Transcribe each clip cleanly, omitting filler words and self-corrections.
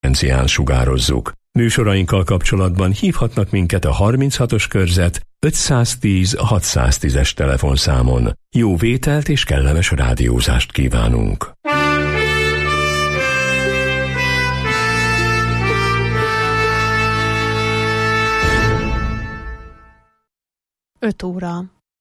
frekvencián sugározzuk. Műsorainkkal kapcsolatban hívhatnak minket a 36-os körzet 510-610-es telefonszámon. Jó vételt és kellemes rádiózást kívánunk! Öt óra.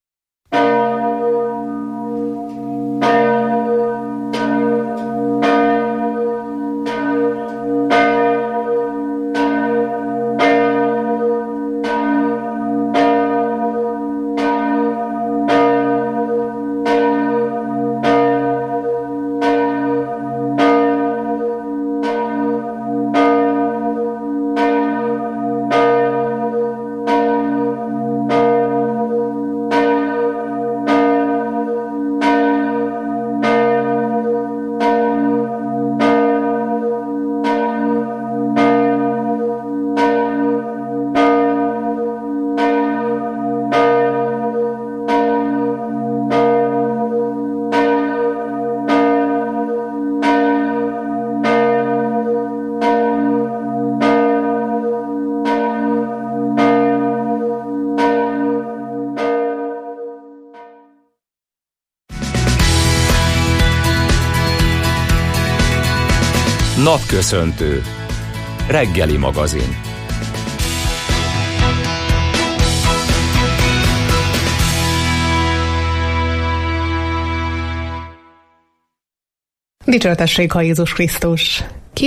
Napköszöntő. Reggeli magazin. Dicsőtessék a Jézus Krisztus!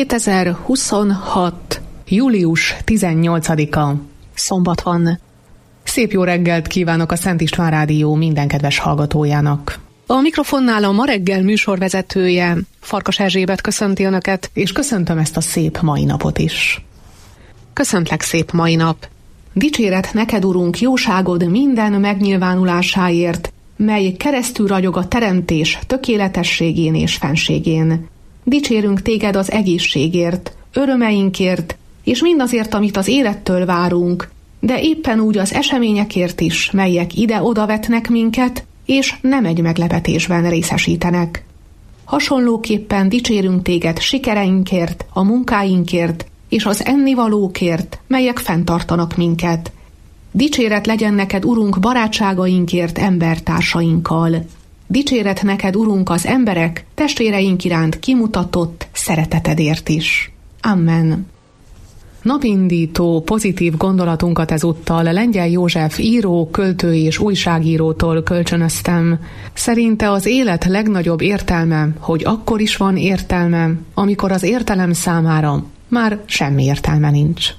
2026. július 18-a. Szombat van. Szép jó reggelt kívánok a Szent István Rádió minden kedves hallgatójának. A mikrofonnál a Ma reggel műsorvezetője, Farkas Erzsébet köszönti Önöket, és köszöntöm ezt a szép mai napot is. Köszöntlek, szép mai nap! Dicséret neked, Urunk, jóságod minden megnyilvánulásáért, mely keresztül ragyog a teremtés tökéletességén és fenségén. Dicsérünk téged az egészségért, örömeinkért, és mindazért, amit az élettől várunk, de éppen úgy az eseményekért is, melyek ide-oda vetnek minket, és nem egy meglepetésben részesítenek. Hasonlóképpen dicsérünk téged sikereinkért, a munkáinkért és az ennivalókért, melyek fenntartanak minket. Dicséret legyen neked, Urunk, barátságainkért embertársainkkal. Dicséret neked, Urunk, az emberek, testvéreink iránt kimutatott szeretetedért is. Amen. Napindító, pozitív gondolatunkat ezúttal Lengyel József író, költő és újságírótól kölcsönöztem. Szerinte az élet legnagyobb értelme, hogy akkor is van értelme, amikor az értelem számára már semmi értelme nincs.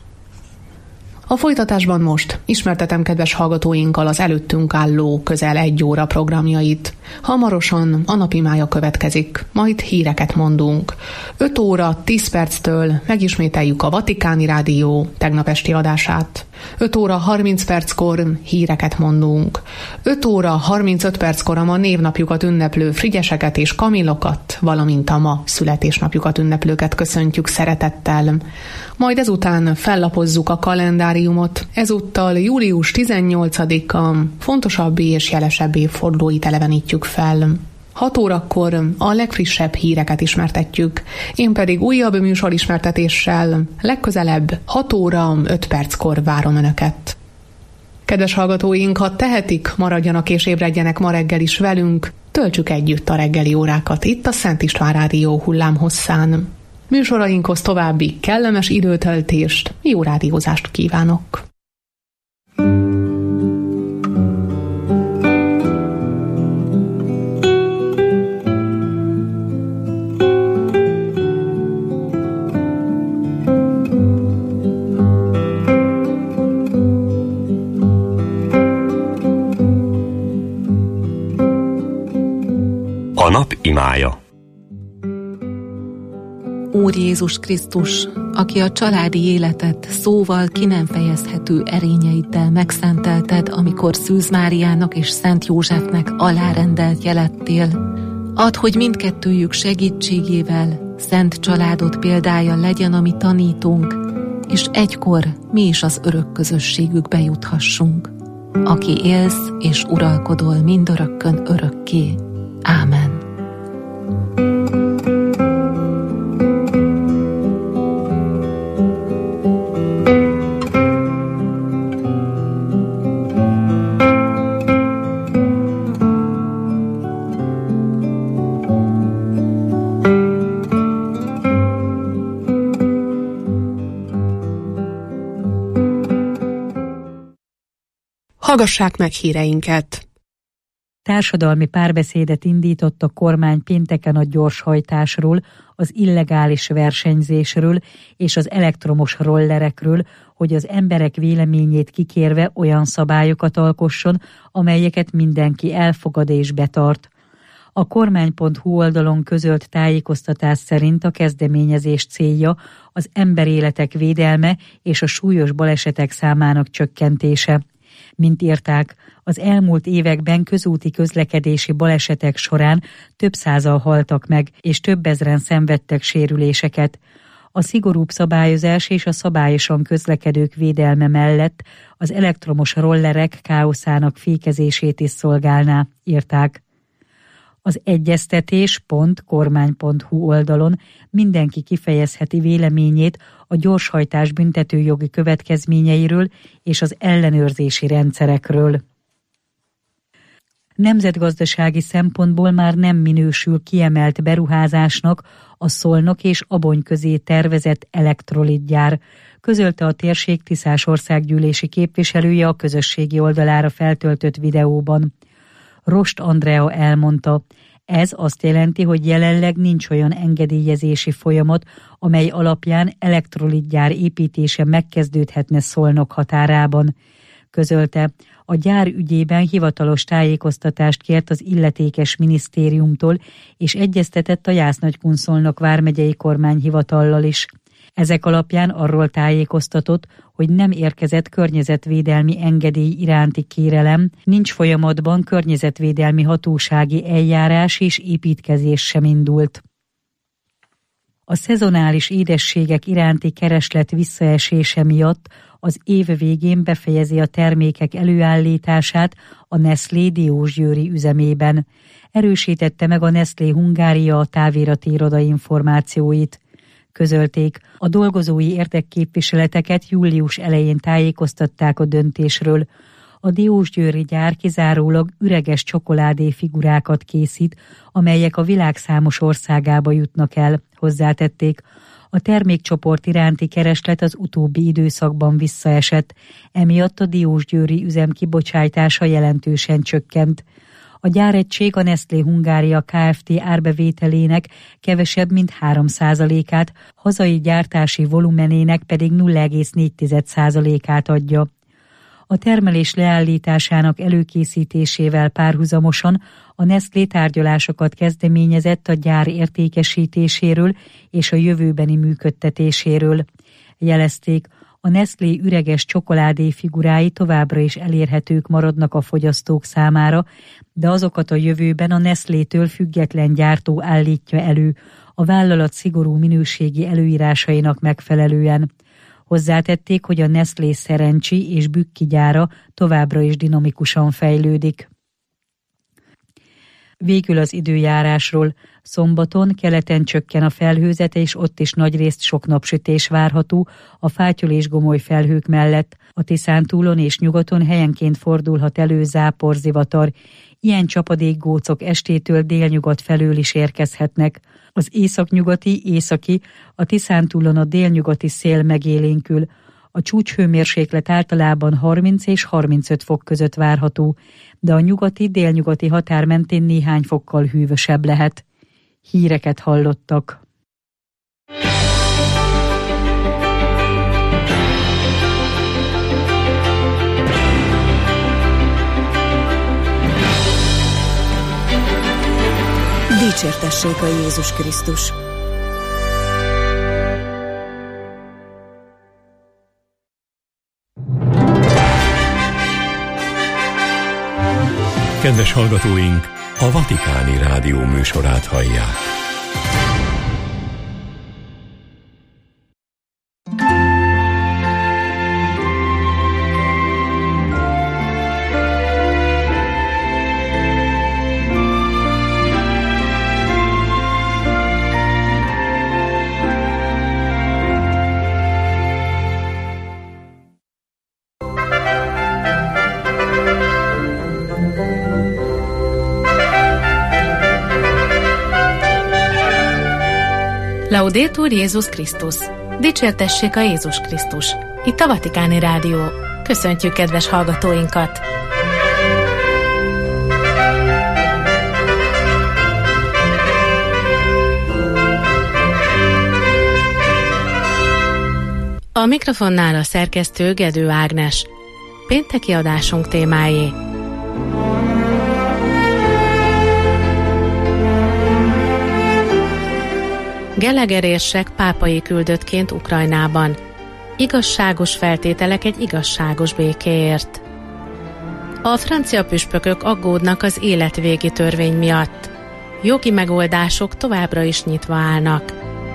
A folytatásban most ismertetem kedves hallgatóinkkal az előttünk álló közel 1 óra programjait. Hamarosan a napimája következik, majd híreket mondunk. 5 óra 10 perctől megismételjük a Vatikáni Rádió tegnap esti adását. 5 óra 30 perckor híreket mondunk. 5 óra 35 perckor a ma névnapjukat ünneplő Frigyeseket és Kamilokat, valamint a ma születésnapjukat ünneplőket köszöntjük szeretettel. Majd ezután fellapozzuk a kalendáriumot, ezúttal július 18-a fontosabb és jelesebb évfordulóit elevenítjük fel. 6 órakor a legfrissebb híreket ismertetjük, én pedig újabb műsorismertetéssel legközelebb 6 óra 5 perckor várom Önöket. Kedves hallgatóink, ha tehetik, maradjanak és ébredjenek ma reggel is velünk, töltsük együtt a reggeli órákat itt a Szent István Rádió hullámhosszán. Műsorainkhoz további kellemes időtöltést, jó rádiózást kívánok! A nap imája. Úr Jézus Krisztus, aki a családi életet szóval ki nem fejezhető erényeiddel megszentelted, amikor Szűz Máriának és Szent Józsefnek alárendelt jelettél, add, hogy mindkettőjük segítségével szent családod példája legyen a mi tanítónk, és egykor mi is az örök közösségükbe juthassunk, aki élsz és uralkodol mindörökkön örökké. Ámen. Hallgassák meg híreinket! Társadalmi párbeszédet indított a kormány pénteken a gyorshajtásról, az illegális versenyzésről és az elektromos rollerekről, hogy az emberek véleményét kikérve olyan szabályokat alkosson, amelyeket mindenki elfogad és betart. A kormány.hu oldalon közölt tájékoztatás szerint a kezdeményezés célja az emberéletek védelme és a súlyos balesetek számának csökkentése. Mint írták, az elmúlt években közúti közlekedési balesetek során több százan haltak meg, és több ezren szenvedtek sérüléseket. A szigorúbb szabályozás és a szabályosan közlekedők védelme mellett az elektromos rollerek káoszának fékezését is szolgálná, írták. Az egyeztetés.kormány.hu oldalon mindenki kifejezheti véleményét a gyorshajtás büntetőjogi következményeiről és az ellenőrzési rendszerekről. Nemzetgazdasági szempontból már nem minősül kiemelt beruházásnak a Szolnok és Abony közé tervezett elektrolitgyár, közölte a térség Tiszás országgyűlési képviselője a közösségi oldalára feltöltött videóban. Rost Andrea elmondta, ez azt jelenti, hogy jelenleg nincs olyan engedélyezési folyamat, amely alapján elektrolitgyár építése megkezdődhetne Szolnok határában. Közölte, a gyár ügyében hivatalos tájékoztatást kért az illetékes minisztériumtól, és egyeztetett a Jász-Nagykun-Szolnok vármegyei kormányhivatallal is. Ezek alapján arról tájékoztatott, hogy nem érkezett környezetvédelmi engedély iránti kérelem, nincs folyamatban környezetvédelmi hatósági eljárás és építkezés sem indult. A szezonális édességek iránti kereslet visszaesése miatt az év végén befejezi a termékek előállítását a Nestlé diósgyőri üzemében. Erősítette meg a Nestlé Hungária a távirati iroda információit. Közölték, a dolgozói érdekképviseleteket július elején tájékoztatták a döntésről. A diósgyőri gyár kizárólag üreges csokoládé figurákat készít, amelyek a világ számos országába jutnak el, hozzátették. A termékcsoport iránti kereslet az utóbbi időszakban visszaesett, emiatt a diósgyőri üzem kibocsátása jelentősen csökkent. A gyáregység a Nestlé Hungária Kft. Árbevételének kevesebb, mint 3%-át, hazai gyártási volumenének pedig 0,4%-át adja. A termelés leállításának előkészítésével párhuzamosan a Nestlé tárgyalásokat kezdeményezett a gyár értékesítéséről és a jövőbeni működtetéséről. Jelezték, a Nestlé üreges csokoládé figurái továbbra is elérhetők maradnak a fogyasztók számára, de azokat a jövőben a Nestlétől független gyártó állítja elő, a vállalat szigorú minőségi előírásainak megfelelően. Hozzátették, hogy a Nestlé szerencsi és bükki gyára továbbra is dinamikusan fejlődik. Végül az időjárásról. Szombaton keleten csökken a felhőzet, és ott is nagyrészt sok napsütés várható, a fátyol és gomoly felhők mellett. A Tiszántúlon és nyugaton helyenként fordulhat elő záporzivatar. Ilyen csapadékgócok estétől délnyugat felől is érkezhetnek. Az északnyugati, északi, a Tiszántúlon a délnyugati szél megélénkül. A csúcshőmérséklet általában 30 és 35 fok között várható, de a nyugati-délnyugati határ mentén néhány fokkal hűvösebb lehet. Híreket hallottak. Dicsértessék a Jézus Krisztus! Kedves hallgatóink, a Vatikáni Rádió műsorát hallják. Laudetur Jézus Krisztus! Dicsértessék a Jézus Krisztus! Itt a Vatikáni Rádió. Köszöntjük kedves hallgatóinkat! A mikrofonnál a szerkesztő Gedő Ágnes. Pénteki adásunk témái: Gallagher érsek pápai küldöttként Ukrajnában. Igazságos feltételek egy igazságos békéért. A francia püspökök aggódnak az életvégi törvény miatt. Jogi megoldások továbbra is nyitva állnak.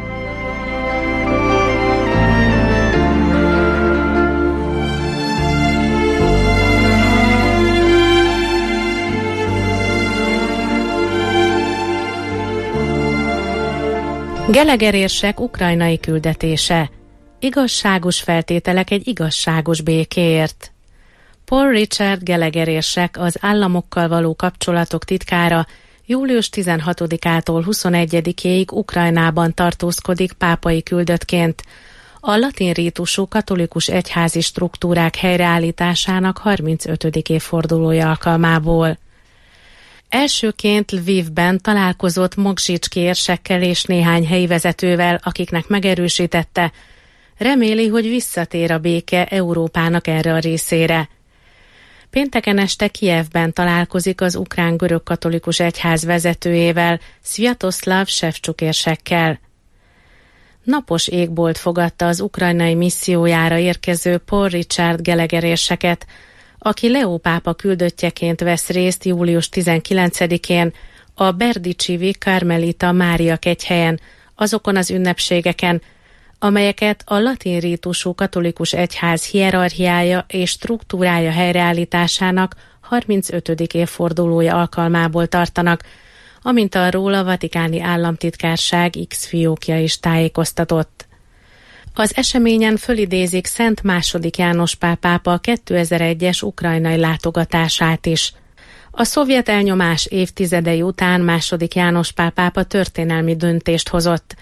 Gallagher érsek ukrajnai küldetése. Igazságos feltételek egy igazságos békéért. Paul Richard Gallagher érsek, az államokkal való kapcsolatok titkára, július 16-ától 21-ig Ukrajnában tartózkodik pápai küldöttként, a latin rítusú katolikus egyházi struktúrák helyreállításának 35. évfordulója alkalmából. Elsőként Lvivben találkozott Mogzsicski érsekkel és néhány helyi vezetővel, akiknek megerősítette, reméli, hogy visszatér a béke Európának erre a részére. Pénteken este Kijevben találkozik az ukrán görög-katolikus egyház vezetőjével, Sviatoslav Shevchuk érsekkel. Napos égbolt fogadta az ukrajnai missziójára érkező Paul Richard Gallagher érseket, aki Leó pápa küldöttjeként vesz részt július 19-én a Berdicsivi Karmelita Mária kegyhelyen, azokon az ünnepségeken, amelyeket a latin rítusú katolikus egyház hierarchiája és struktúrája helyreállításának 35. évfordulója alkalmából tartanak, amint arról a Vatikáni Államtitkárság X fiókja is tájékoztatott. Az eseményen fölidézik Szent II. János Pál pápa 2001-es ukrajnai látogatását is. A szovjet elnyomás évtizedei után II. János Pál pápa történelmi döntést hozott.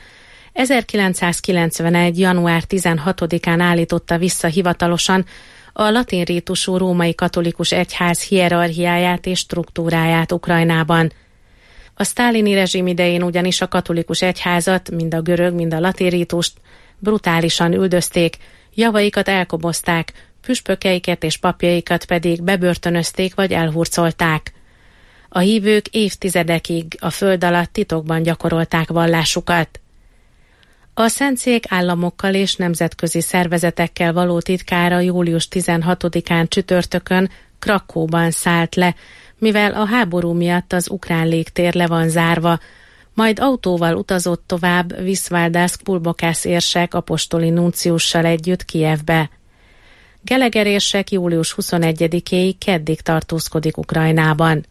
1991. január 16-án állította vissza hivatalosan a latin rítusú római katolikus egyház hierarchiáját és struktúráját Ukrajnában. A sztálini rezsim idején ugyanis a katolikus egyházat, mind a görög, mind a latin rítust brutálisan üldözték, javaikat elkobozták, püspökeiket és papjaikat pedig bebörtönözték vagy elhurcolták. A hívők évtizedekig a föld alatt titokban gyakorolták vallásukat. A Szentszék államokkal és nemzetközi szervezetekkel való titkára július 16-án csütörtökön Krakóban szállt le, mivel a háború miatt az ukrán légtér le van zárva, majd autóval utazott tovább Visvaldas Kulbokász érsek apostoli nunciussal együtt Kijevbe. Gallagher érsek július 21-éig keddig tartózkodik Ukrajnában.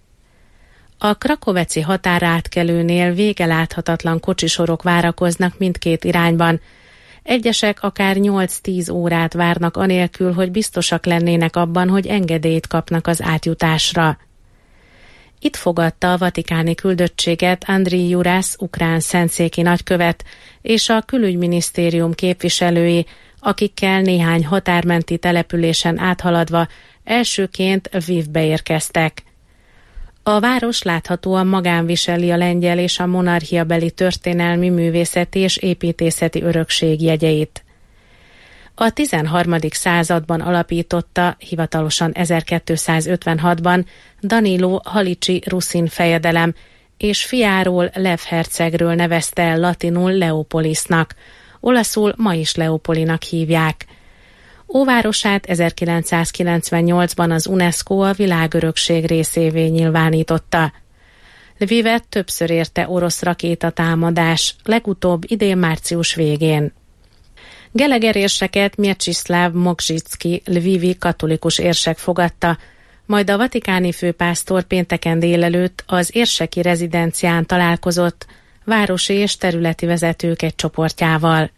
A krakoveci határátkelőnél végeláthatatlan kocsisorok várakoznak mindkét irányban. Egyesek akár 8-10 órát várnak anélkül, hogy biztosak lennének abban, hogy engedélyt kapnak az átjutásra. Itt fogadta a vatikáni küldöttséget Andriy Jurász ukrán szentszéki nagykövet és a külügyminisztérium képviselői, akikkel néhány határmenti településen áthaladva elsőként Lvivbe érkeztek. A város láthatóan magán viseli a lengyel és a monarchiabeli történelmi, művészeti és építészeti örökség jegyeit. A 13. században alapította, hivatalosan 1256-ban Danilo Halicsi ruszin fejedelem, és fiáról, Lev hercegről nevezte el latinul Leopolisnak, olaszul ma is Leopolinak hívják. Óvárosát 1998-ban az UNESCO a világörökség részévé nyilvánította. Lvivet többször érte orosz rakétatámadás, legutóbb idén március végén. Gallagher érseket Mieczyslav Mogzsicki lvivi katolikus érsek fogadta, majd a vatikáni főpásztor pénteken délelőtt az érseki rezidencián találkozott városi és területi vezetők egy csoportjával.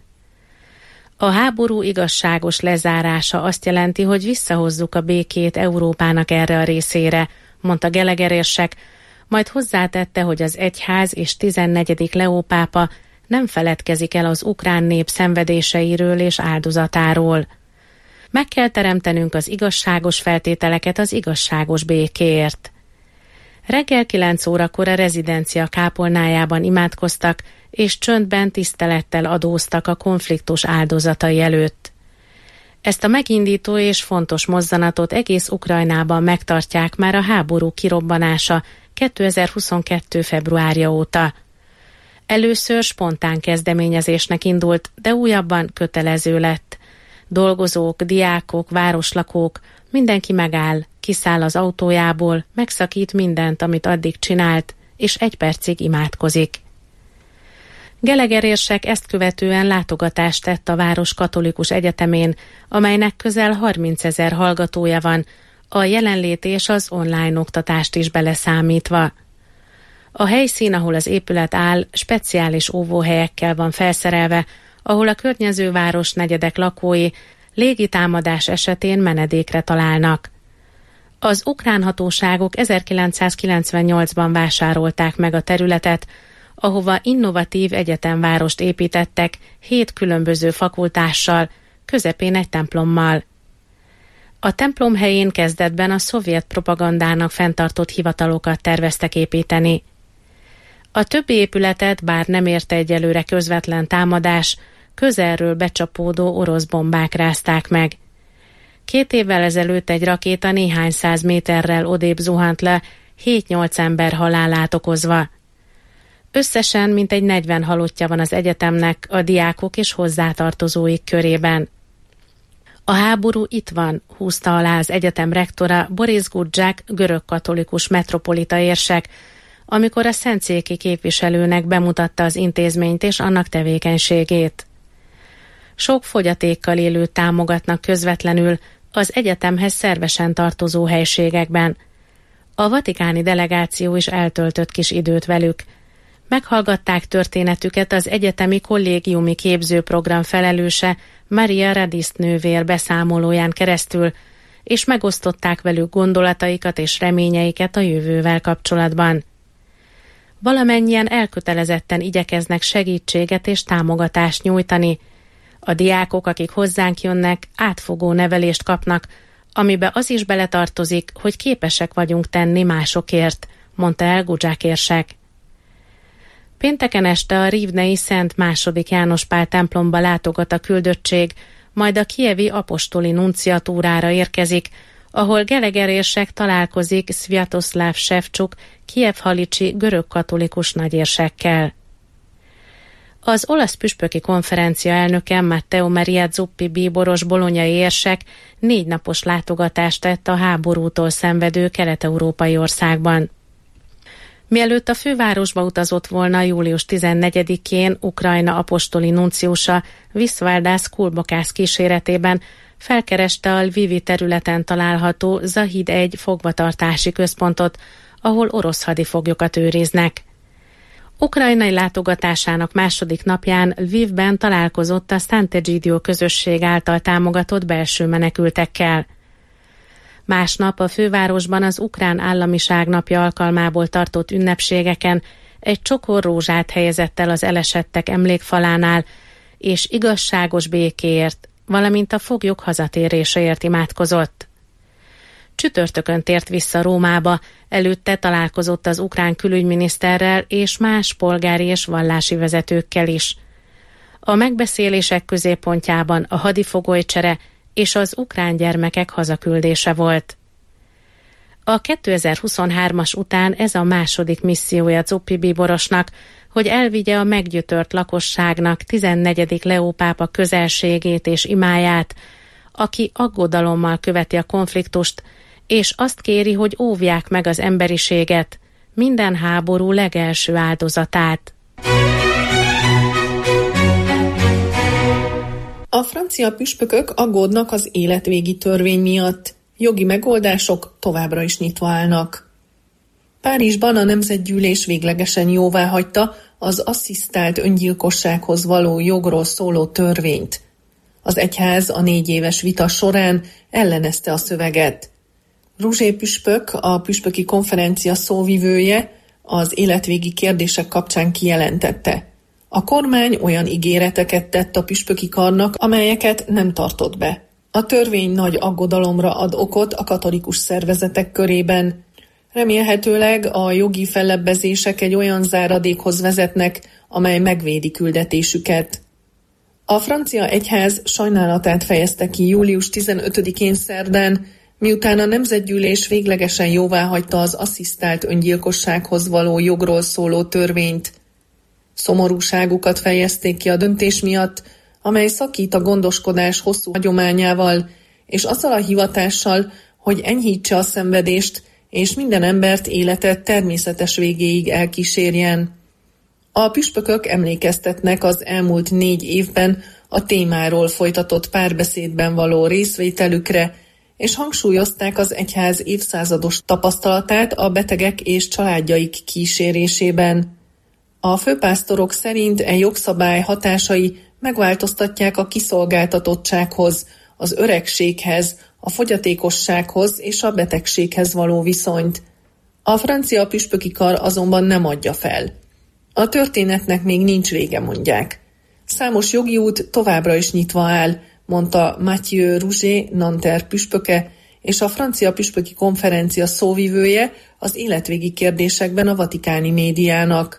A háború igazságos lezárása azt jelenti, hogy visszahozzuk a békét Európának erre a részére, mondta Gallagher érsek, majd hozzátette, hogy az egyház és 14. Leó pápa nem feledkezik el az ukrán nép szenvedéseiről és áldozatáról. Meg kell teremtenünk az igazságos feltételeket az igazságos békéért. Reggel 9 órakor a rezidencia kápolnájában imádkoztak, és csöndben tisztelettel adóztak a konfliktus áldozatai előtt. Ezt a megindító és fontos mozzanatot egész Ukrajnában megtartják már a háború kirobbanása 2022. februárja óta. Először spontán kezdeményezésnek indult, de újabban kötelező lett. Dolgozók, diákok, városlakók, mindenki megáll, kiszáll az autójából, megszakít mindent, amit addig csinált, és 1 percig imádkozik. Gallagher érsek ezt követően látogatást tett a város katolikus egyetemén, amelynek közel 30 000 hallgatója van, a jelenlét és az online oktatást is beleszámítva. A helyszín, ahol az épület áll, speciális óvóhelyekkel van felszerelve, ahol a környező város negyedek lakói légitámadás esetén menedékre találnak. Az ukrán hatóságok 1998-ban vásárolták meg a területet, ahova innovatív egyetemvárost építettek 7 különböző fakultással, közepén egy templommal. A templom helyén kezdetben a szovjet propagandának fenntartott hivatalokat terveztek építeni. A többi épületet, bár nem érte egyelőre közvetlen támadás, közelről becsapódó orosz bombák rázták meg. 2 évvel ezelőtt egy rakéta néhány 100 méterrel odébb zuhant le, 7-8 ember halálát okozva. Összesen mintegy 40 halottja van az egyetemnek, a diákok és hozzátartozóik körében. A háború itt van, húzta alá az egyetem rektora Boris Gudzsák, görög-katolikus metropolita érsek, amikor a szentszéki képviselőnek bemutatta az intézményt és annak tevékenységét. Sok fogyatékkal élőt támogatnak közvetlenül az egyetemhez szervesen tartozó helységekben. A vatikáni delegáció is eltöltött kis időt velük. Meghallgatták történetüket az egyetemi kollégiumi képzőprogram felelőse Maria Radiszt nővér beszámolóján keresztül, és megosztották velük gondolataikat és reményeiket a jövővel kapcsolatban. Valamennyien elkötelezetten igyekeznek segítséget és támogatást nyújtani. A diákok, akik hozzánk jönnek, átfogó nevelést kapnak, amibe az is beletartozik, hogy képesek vagyunk tenni másokért, mondta el Gudzsák érsek. Pénteken este a rivnei Szent II. János Pál templomba látogat a küldöttség, majd a kijevi apostoli nunciatúrára érkezik, ahol Gallagher érsek találkozik Sviatoszláv Sevcsuk, Kijev-halicsi görög-katolikus nagyérsekkel. Az olasz püspöki konferencia elnöke Matteo Maria Zuppi bíboros bolonyai érsek 4 napos látogatást tett a háborútól szenvedő kelet-európai országban. Mielőtt a fővárosba utazott volna, július 14-én Ukrajna apostoli nunciusa Visvaldas Kulbokász kíséretében felkereste a Lvivi területen található Zahid 1 fogvatartási központot, ahol orosz hadifoglyokat őriznek. Ukrajnai látogatásának második napján Lvivben találkozott a Sant'Egidio közösség által támogatott belső menekültekkel. Másnap a fővárosban az ukrán államiság napja alkalmából tartott ünnepségeken egy csokor rózsát helyezett el az elesettek emlékfalánál, és igazságos békéért, valamint a foglyok hazatéréséért imádkozott. Csütörtökön tért vissza Rómába, előtte találkozott az ukrán külügyminiszterrel és más polgári és vallási vezetőkkel is. A megbeszélések középpontjában a hadifogolycsere és az ukrán gyermekek hazaküldése volt. A 2023-as után ez a második missziója Zuppi bíborosnak, hogy elvigye a meggyötört lakosságnak 14. Leó pápa közelségét és imáját, aki aggodalommal követi a konfliktust, és azt kéri, hogy óvják meg az emberiséget, minden háború legelső áldozatát. A francia püspökök aggódnak az életvégi törvény miatt. Jogi megoldások továbbra is nyitva állnak. Párizsban a Nemzetgyűlés véglegesen jóváhagyta az asszisztált öngyilkossághoz való jogról szóló törvényt. Az egyház a 4 éves vita során ellenezte a szöveget. Rouget püspök, a püspöki konferencia szóvivője, az életvégi kérdések kapcsán kijelentette: a kormány olyan ígéreteket tett a püspöki karnak, amelyeket nem tartott be. A törvény nagy aggodalomra ad okot a katolikus szervezetek körében. Remélhetőleg a jogi fellebbezések egy olyan záradékhoz vezetnek, amely megvédi küldetésüket. A francia egyház sajnálatát fejezte ki július 15-én szerdán, miután a Nemzetgyűlés véglegesen jóváhagyta az asszisztált öngyilkossághoz való jogról szóló törvényt. Szomorúságukat fejezték ki a döntés miatt, amely szakít a gondoskodás hosszú hagyományával, és azzal a hivatással, hogy enyhítse a szenvedést, és minden embert élete természetes végéig elkísérjen. A püspökök emlékeztetnek az elmúlt 4 évben a témáról folytatott párbeszédben való részvételükre, és hangsúlyozták az egyház évszázados tapasztalatát a betegek és családjaik kísérésében. A főpásztorok szerint e jogszabály hatásai megváltoztatják a kiszolgáltatottsághoz, az öregséghez, a fogyatékossághoz és a betegséghez való viszonyt. A francia püspöki kar azonban nem adja fel. A történetnek még nincs vége, mondják. Számos jogi út továbbra is nyitva áll, mondta Mathieu Rouget, Nanterre püspöke, és a francia püspöki konferencia szóvivője az életvégi kérdésekben a vatikáni médiának.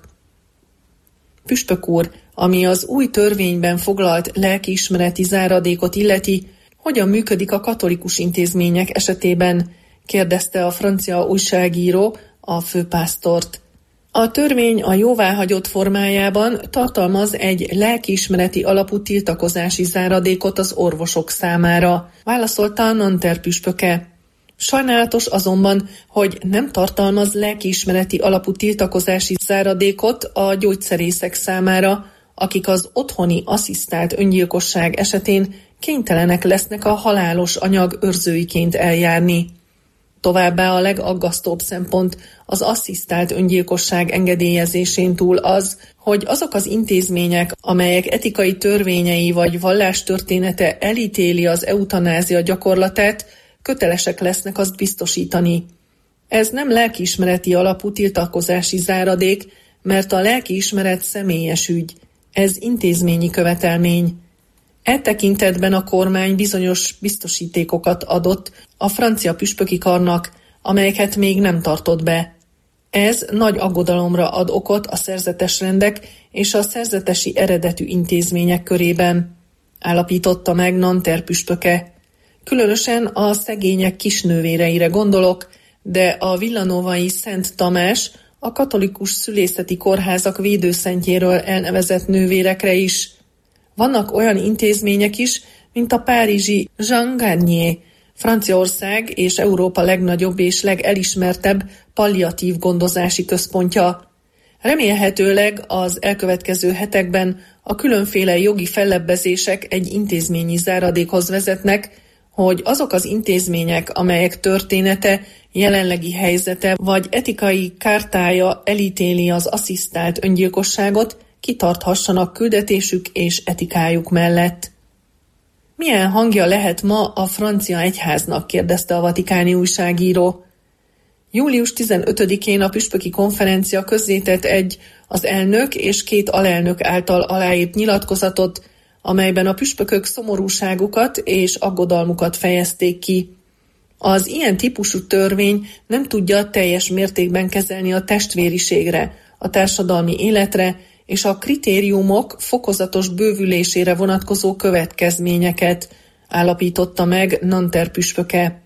Püspök úr, ami az új törvényben foglalt lelkiismereti záradékot illeti, hogyan működik a katolikus intézmények esetében? Kérdezte a francia újságíró a főpásztort. A törvény a jóváhagyott formájában tartalmaz egy lelkiismereti alapú tiltakozási záradékot az orvosok számára, válaszolta a Nanterre püspöke. Sajnálatos azonban, hogy nem tartalmaz lelkiismereti alapú tiltakozási záradékot a gyógyszerészek számára, akik az otthoni asszisztált öngyilkosság esetén kénytelenek lesznek a halálos anyag őrzőiként eljárni. Továbbá a legaggasztóbb szempont az asszisztált öngyilkosság engedélyezésén túl az, hogy azok az intézmények, amelyek etikai törvényei vagy vallástörténete elítéli az eutanázia gyakorlatát, kötelesek lesznek azt biztosítani. Ez nem lelkiismereti alapú tiltakozási záradék, mert a lelkiismeret személyes ügy. Ez intézményi követelmény. E tekintetben a kormány bizonyos biztosítékokat adott a francia püspöki karnak, amelyeket még nem tartott be. Ez nagy aggodalomra ad okot a szerzetes rendek és a szerzetesi eredetű intézmények körében, állapította meg Nanterre püspöke. Különösen a szegények kisnővéreire gondolok, de a villanovai Szent Tamás, a katolikus szülészeti kórházak védőszentjéről elnevezett nővérekre is. Vannak olyan intézmények is, mint a párizsi Jean Garnier, Franciaország és Európa legnagyobb és legelismertebb palliatív gondozási központja. Remélhetőleg az elkövetkező hetekben a különféle jogi fellebbezések egy intézményi záradékhoz vezetnek, hogy azok az intézmények, amelyek története, jelenlegi helyzete vagy etikai kártája elítéli az asszisztált öngyilkosságot, kitarthassanak küldetésük és etikájuk mellett. Milyen hangja lehet ma a francia egyháznak? Kérdezte a vatikáni újságíró. Július 15-én a püspöki konferencia közzétett egy az elnök és 2 alelnök által aláírt nyilatkozatot, amelyben a püspökök szomorúságukat és aggodalmukat fejezték ki. Az ilyen típusú törvény nem tudja teljes mértékben kezelni a testvériségre, a társadalmi életre és a kritériumok fokozatos bővülésére vonatkozó következményeket, állapította meg Nanterre püspöke.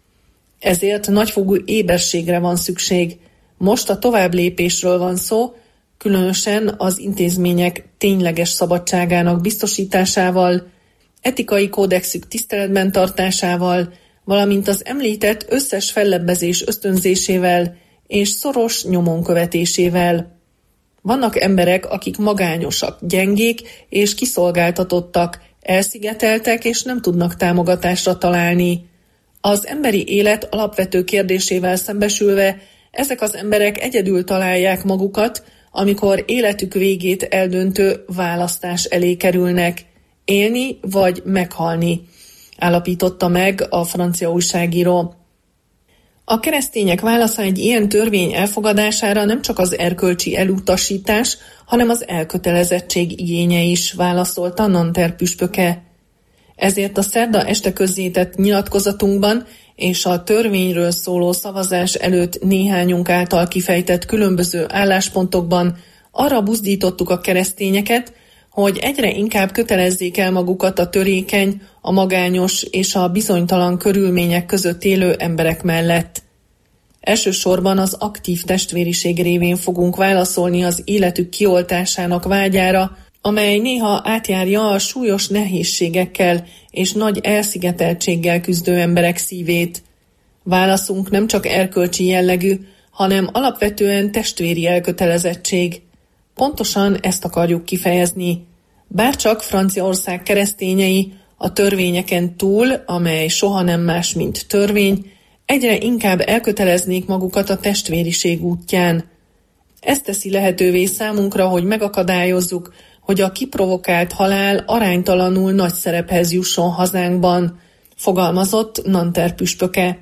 Ezért nagyfokú éberségre van szükség. Most a továbblépésről van szó, különösen az intézmények tényleges szabadságának biztosításával, etikai kódexük tiszteletben tartásával, valamint az említett összes fellebbezés ösztönzésével és szoros nyomon követésével. Vannak emberek, akik magányosak, gyengék és kiszolgáltatottak, elszigeteltek és nem tudnak támogatásra találni. Az emberi élet alapvető kérdésével szembesülve ezek az emberek egyedül találják magukat, amikor életük végét eldöntő választás elé kerülnek, élni vagy meghalni, állapította meg a francia újságíró. A keresztények válasza egy ilyen törvény elfogadására nem csak az erkölcsi elutasítás, hanem az elkötelezettség igénye is, válaszolta Nanterre püspöke. Ezért a szerda este közzétett nyilatkozatunkban és a törvényről szóló szavazás előtt néhányunk által kifejtett különböző álláspontokban arra buzdítottuk a keresztényeket, hogy egyre inkább kötelezzék el magukat a törékeny, a magányos és a bizonytalan körülmények között élő emberek mellett. Elsősorban az aktív testvériség révén fogunk válaszolni az életük kioltásának vágyára, amely néha átjárja a súlyos nehézségekkel és nagy elszigeteltséggel küzdő emberek szívét. Válaszunk nem csak erkölcsi jellegű, hanem alapvetően testvéri elkötelezettség. Pontosan ezt akarjuk kifejezni. Bárcsak Franciaország keresztényei a törvényeken túl, amely soha nem más, mint törvény, egyre inkább elköteleznék magukat a testvériség útján. Ez teszi lehetővé számunkra, hogy megakadályozzuk, hogy a kiprovokált halál aránytalanul nagy szerephez jusson hazánkban, fogalmazott Nanterre püspöke.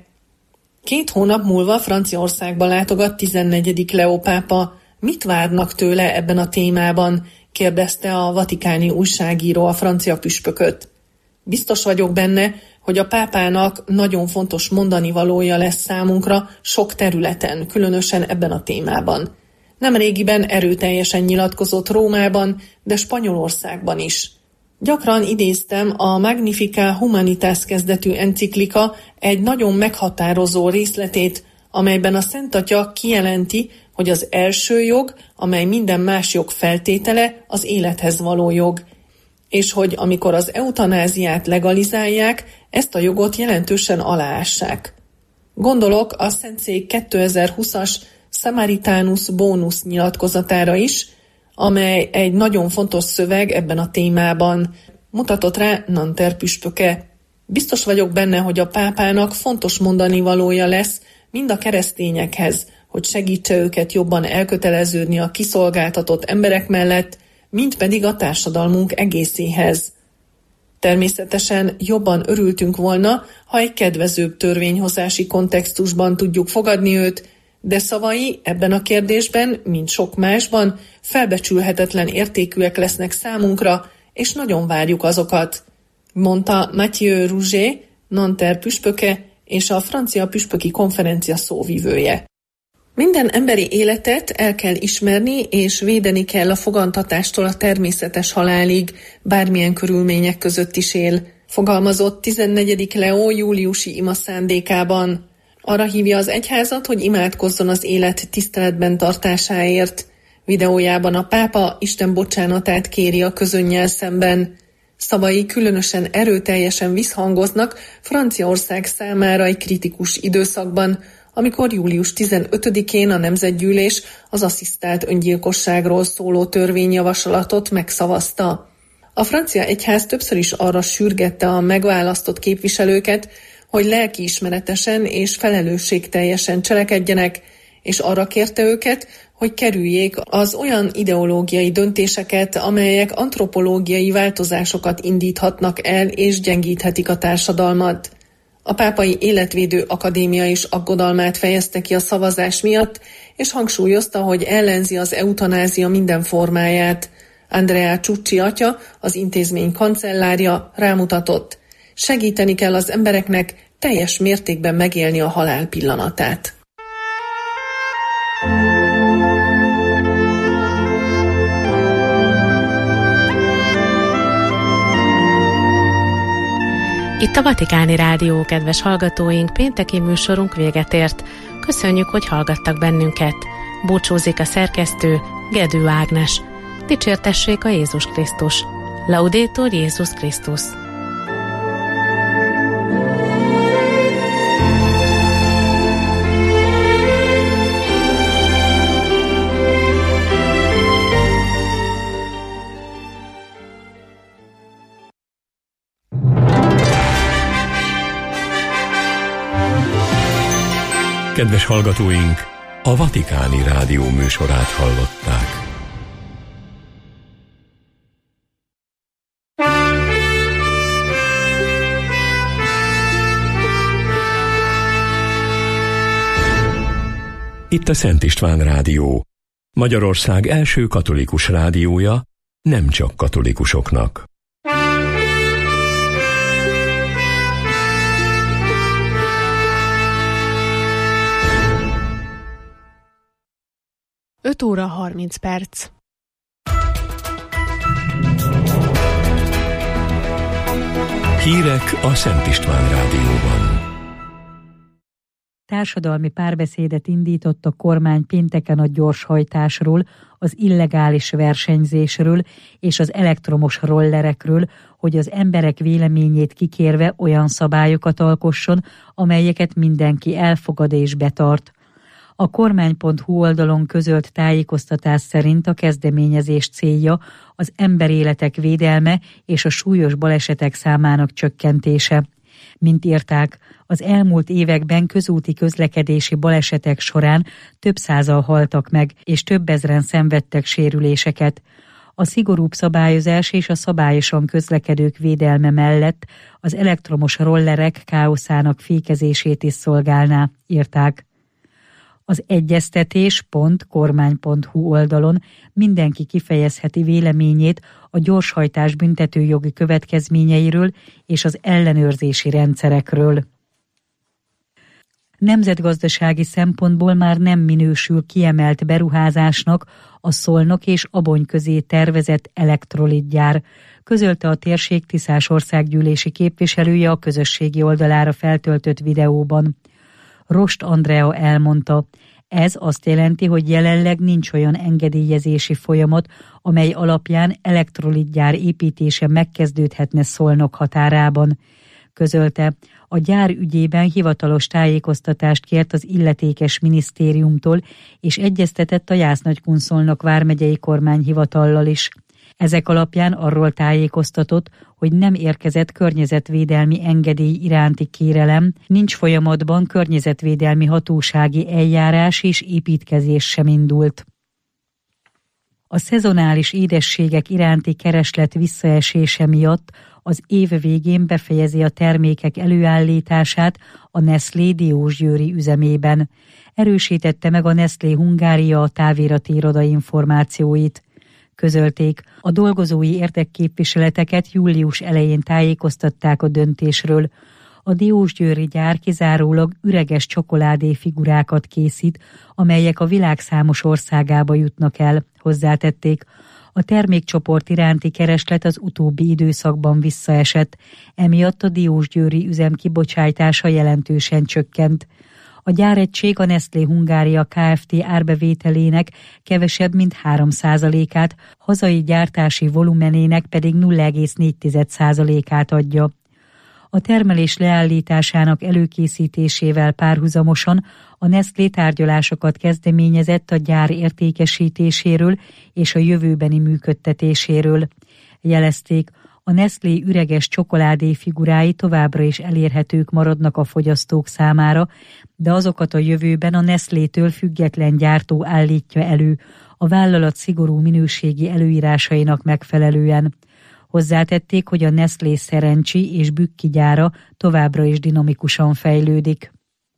2 hónap múlva Franciaországba látogat 14. Leó pápa. Mit várnak tőle ebben a témában? Kérdezte a vatikáni újságíró a francia püspököt. Biztos vagyok benne, hogy a pápának nagyon fontos mondanivalója lesz számunkra sok területen, különösen ebben a témában. Nemrégiben erőteljesen nyilatkozott Rómában, de Spanyolországban is. Gyakran idéztem a Magnificat Humanitas kezdetű enciklika egy nagyon meghatározó részletét, amelyben a Szent Atya kijelenti, hogy az első jog, amely minden más jog feltétele, az élethez való jog, és hogy amikor az eutanáziát legalizálják, ezt a jogot jelentősen aláássák. Gondolok a Szentszék 2020-as Samaritanus Bonus nyilatkozatára is, amely egy nagyon fontos szöveg ebben a témában, mutatott rá Nanterre püspöke. Biztos vagyok benne, hogy a pápának fontos mondanivalója lesz mind a keresztényekhez, hogy segítse őket jobban elköteleződni a kiszolgáltatott emberek mellett, mind pedig a társadalmunk egészéhez. Természetesen jobban örültünk volna, ha egy kedvezőbb törvényhozási kontextusban tudjuk fogadni őt, de szavai ebben a kérdésben, mint sok másban, felbecsülhetetlen értékűek lesznek számunkra, és nagyon várjuk azokat, mondta Mathieu Rouget, Nanterre püspöke és a francia püspöki konferencia szóvivője. Minden emberi életet el kell ismerni, és védeni kell a fogantatástól a természetes halálig, bármilyen körülmények között is él, fogalmazott 14. Leó júliusi ima szándékában. Arra hívja az egyházat, hogy imádkozzon az élet tiszteletben tartásáért. Videójában a pápa Isten bocsánatát kéri a közönnyel szemben. Szavai különösen erőteljesen visszhangoznak Franciaország számára egy kritikus időszakban, amikor július 15-én a Nemzetgyűlés az asszisztált öngyilkosságról szóló törvényjavaslatot megszavazta. A francia egyház többször is arra sürgette a megválasztott képviselőket, hogy lelkiismeretesen és felelősségteljesen cselekedjenek, és arra kérte őket, hogy kerüljék az olyan ideológiai döntéseket, amelyek antropológiai változásokat indíthatnak el és gyengíthetik a társadalmat. A Pápai Életvédő Akadémia is aggodalmát fejezte ki a szavazás miatt, és hangsúlyozta, hogy ellenzi az eutanázia minden formáját. Andrea Ciucci atya, az intézmény kancellárja rámutatott: segíteni kell az embereknek teljes mértékben megélni a halál pillanatát. Itt a Vatikáni Rádió, kedves hallgatóink, pénteki műsorunk véget ért. Köszönjük, hogy hallgattak bennünket. Búcsúzik a szerkesztő, Gedő Ágnes. Dicsértessék a Jézus Krisztus. Laudetur Jézus Krisztus. Kedves hallgatóink, a Vatikáni Rádió műsorát hallották. Itt a Szent István Rádió, Magyarország első katolikus rádiója, nem csak katolikusoknak. 6 óra 30 perc. Hírek a Szent István Rádióban. Társadalmi párbeszédet indított a kormány pénteken a gyorshajtásról, az illegális versenyzésről és az elektromos rollerekről, hogy az emberek véleményét kikérve olyan szabályokat alkosson, amelyeket mindenki elfogad és betart. A kormány.hu oldalon közölt tájékoztatás szerint a kezdeményezés célja az emberéletek védelme és a súlyos balesetek számának csökkentése. Mint írták, az elmúlt években közúti közlekedési balesetek során több százan haltak meg, és több ezren szenvedtek sérüléseket. A szigorúbb szabályozás és a szabályosan közlekedők védelme mellett az elektromos rollerek káoszának fékezését is szolgálná, írták. Az egyeztetés.kormány.hu oldalon mindenki kifejezheti véleményét a gyorshajtás büntetőjogi következményeiről és az ellenőrzési rendszerekről. Nemzetgazdasági szempontból már nem minősül kiemelt beruházásnak a Szolnok és Abony közé tervezett elektrolitgyár, közölte a térség Tiszás országgyűlési képviselője a közösségi oldalára feltöltött videóban. Rost Andrea elmondta, ez azt jelenti, hogy jelenleg nincs olyan engedélyezési folyamat, amely alapján elektrolitgyár építése megkezdődhetne Szolnok határában. Közölte, a gyár ügyében hivatalos tájékoztatást kért az illetékes minisztériumtól, és egyeztetett a Jász-Nagykun-Szolnok vármegyei kormányhivatallal is. Ezek alapján arról tájékoztatott, hogy nem érkezett környezetvédelmi engedély iránti kérelem, nincs folyamatban környezetvédelmi hatósági eljárás és építkezés sem indult. A szezonális édességek iránti kereslet visszaesése miatt az év végén befejezi a termékek előállítását a Nestlé Diósgyőri üzemében. Erősítette meg a Nestlé Hungária a távirati iroda információit. Közölték, a dolgozói érdekképviseleteket július elején tájékoztatták a döntésről. A diósgyőri gyár kizárólag üreges csokoládé figurákat készít, amelyek a világ számos országába jutnak el, hozzátették. A termékcsoport iránti kereslet az utóbbi időszakban visszaesett, emiatt a diósgyőri üzem kibocsátása jelentősen csökkent. A gyáregység a Nestlé Hungária Kft. Árbevételének kevesebb mint 3%-át, hazai gyártási volumenének pedig 0,4%-át adja. A termelés leállításának előkészítésével párhuzamosan a Nestlé tárgyalásokat kezdeményezett a gyár értékesítéséről és a jövőbeni működtetéséről. Jelezték, a Nestlé üreges csokoládé figurái továbbra is elérhetők maradnak a fogyasztók számára, de azokat a jövőben a Nestlétől független gyártó állítja elő, a vállalat szigorú minőségi előírásainak megfelelően. Hozzátették, hogy a Nestlé szerencsi és bükki gyára továbbra is dinamikusan fejlődik.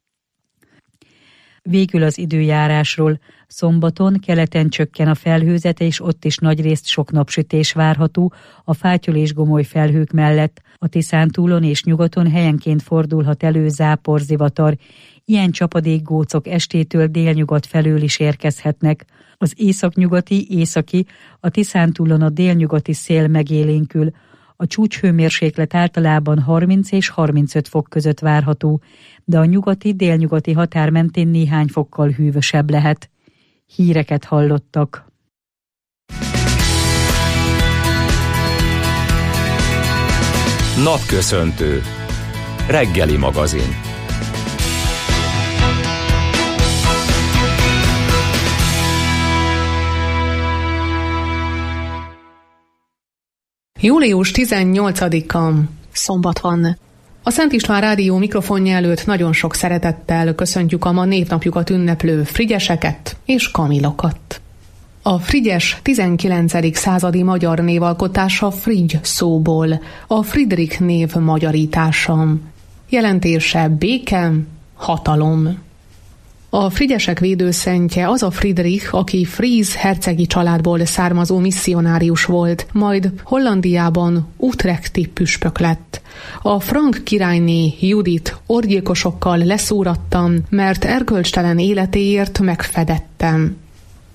Végül az időjárásról. Szombaton keleten csökken a felhőzet, és ott is nagyrészt sok napsütés várható, a fátyol és gomoly felhők mellett. A Tiszántúlon és nyugaton helyenként fordulhat elő záporzivatar. Ilyen csapadékgócok estétől délnyugat felől is érkezhetnek. Az északi, a Tiszántúlon a délnyugati szél megélénkül. A csúcshőmérséklet általában 30 és 35 fok között várható, de a nyugati-délnyugati határ mentén néhány fokkal hűvösebb lehet. Híreket hallottak. Napköszöntő. Reggeli magazin. Július 18-a, szombat van. A Szent István Rádió mikrofonja előtt nagyon sok szeretettel köszöntjük a ma névnapjukat ünneplő frigyeseket és kamilokat. A frigyes 19. századi magyar névalkotása Frigy szóból, a Friedrich név magyarítása. Jelentése béke, hatalom. A frigyesek védőszentje az a Friedrich, aki fríz hercegi családból származó misszionárius volt, majd Hollandiában utrechti püspök lett. A frank királyné Judit orgyilkosokkal leszúrattam, mert erkölcstelen életéért megfedettem.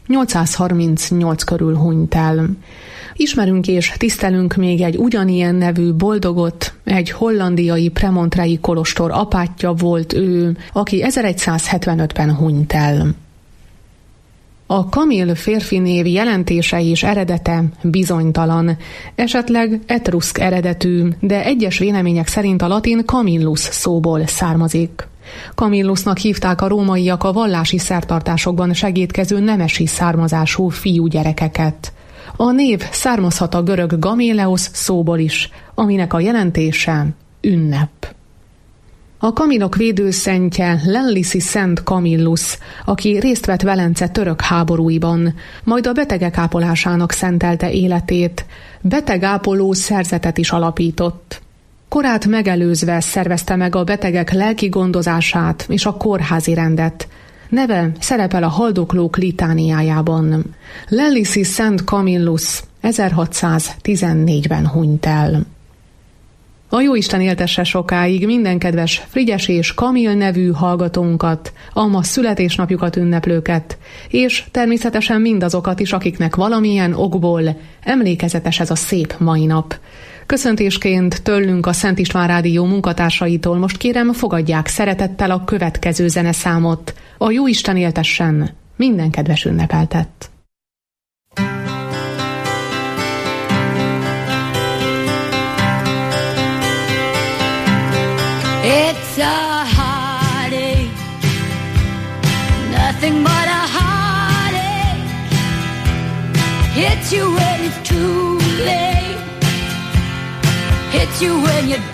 838 körül hunyt el. Ismerünk és tisztelünk még egy ugyanilyen nevű boldogot, egy hollandiai premontrei kolostor apátja volt ő, aki 1175-ben hunyt el. A Camille férfi név jelentése és eredete bizonytalan, esetleg etruszk eredetű, de egyes vélemények szerint a latin Camillus szóból származik. Camillusnak hívták a rómaiak a vallási szertartásokban segédkező nemesi származású fiúgyerekeket. A név származhat a görög gaméleosz szóból is, aminek a jelentése ünnep. A kamilok védőszentje Lelliszi Szent Camillus, aki részt vett Velence török háborúiban, majd a betegek ápolásának szentelte életét, betegápoló szerzetet is alapított. Korát megelőzve szervezte meg a betegek lelki gondozását és a kórházi rendet. Neve szerepel a haldoklók litániájában. Lelliszi Szent Camillus 1614-ben hunyt el. A Jóisten éltesse sokáig minden kedves Frigyes és Kamil nevű hallgatónkat, a ma születésnapjukat ünneplőket, és természetesen mindazokat is, akiknek valamilyen okból emlékezetes ez a szép mai nap. Köszöntésként tőlünk a Szent István Rádió munkatársaitól most kérem, fogadják szeretettel a következő zeneszámot. A Jóisten éltessen minden kedves ünnepeltet. It's a heartache, nothing but a heartache. Hits you when it's too late, hits you when you're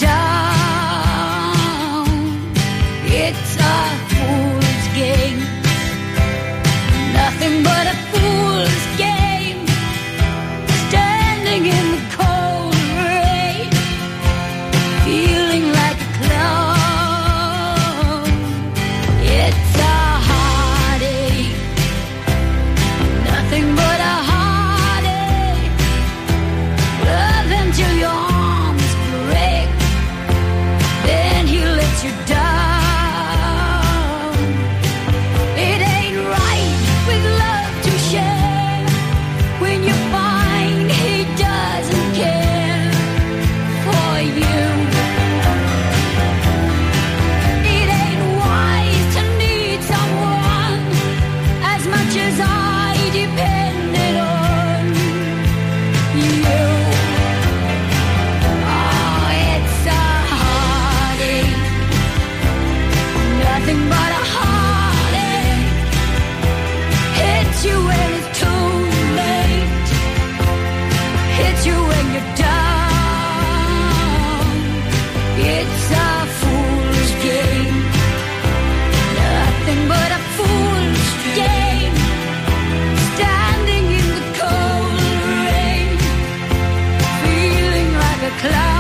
down. It's a fool's game, nothing but a fool's game. Standing in the cold rain, feeling like a clown. It's a heartache, nothing but a heartache. Love him till your arms break, then he lets you down. It ain't right with love to share when you find he doesn't care for you. It ain't wise to need someone as much as I depended on you. Oh, it's a heartache, nothing but a heartache. Hits you when it's too late, hits you when you're down. It's a fool's game, nothing but a fool's game. Standing in the cold rain, feeling like a clown.